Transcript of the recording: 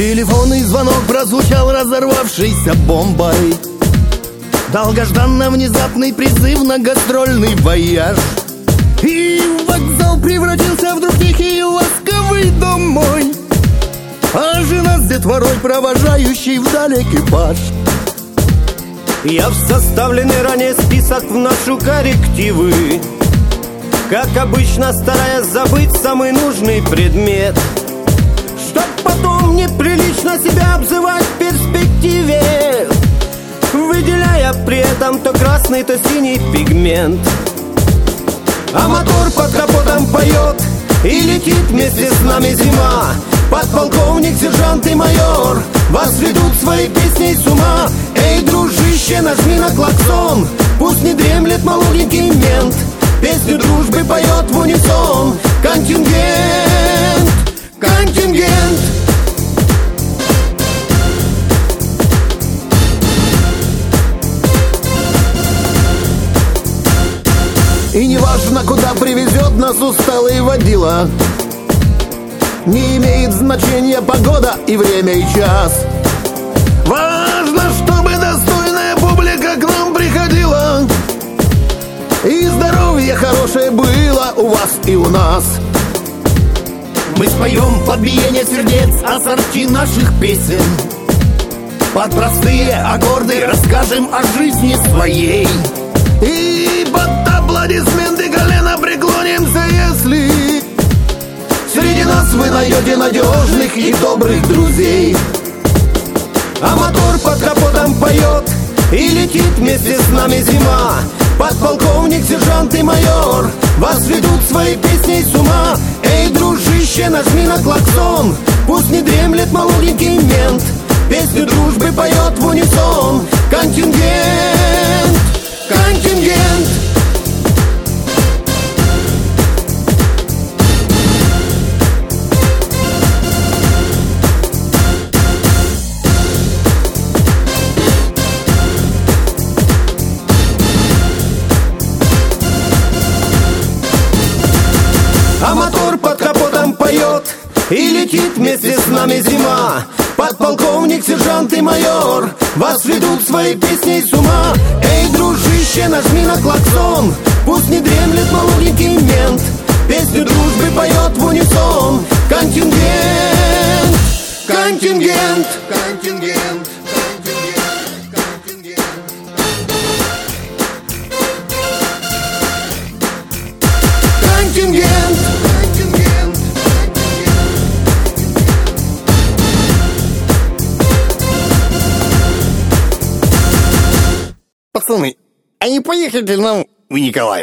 Телефонный звонок прозвучал разорвавшейся бомбой. Долгожданно внезапный призыв на гастрольный вояж. И вокзал превратился вдруг тихий и ласковый дом мой, а жена с детворой, провожающий вдаль экипаж. Я в составленный ранее список вношу коррективы, как обычно стараясь забыть самый нужный предмет, чтоб потом неприлично себя обзывать в перспективе, выделяя при этом то красный, то синий пигмент. А мотор под капотом поет, и летит вместе с нами зима. Подполковник, сержант и майор вас ведут своей песней с ума. Эй, дружище, нажми на клаксон, пусть не дремлет молоденький мент. Песню дружбы поет в унисон контингент, контингент. И неважно, куда привезет нас усталый водила, не имеет значения погода и время, и час. Важно, чтобы достойная публика к нам приходила, и здоровье хорошее было у вас и у нас. Мы споем под биение сердец ассорти наших песен, под простые аккорды расскажем о жизни своей, и под аплодисменты колено преклонимся, если среди нас вы найдете надежных и добрых друзей. А мотор под капотом поет, и летит вместе с нами зима. Подполковник, сержант и майор вас ведут своей песней с ума. Эй, дружище, нажми на клаксон, пусть не дремлет молоденький мент. Песню дружбы поет в унисон контингент, контингент. А мотор под капотом поет, и летит вместе с нами зима. Подполковник, сержант и майор вас ведут своей песней с ума. Эй, дружище, нажми на клаксон, пусть не дремлет молоденький мент. Песню дружбы поет в унисон контингент, контингент, контингент. Контингент, контингент. Пацаны, а не поехали нам в Николаев?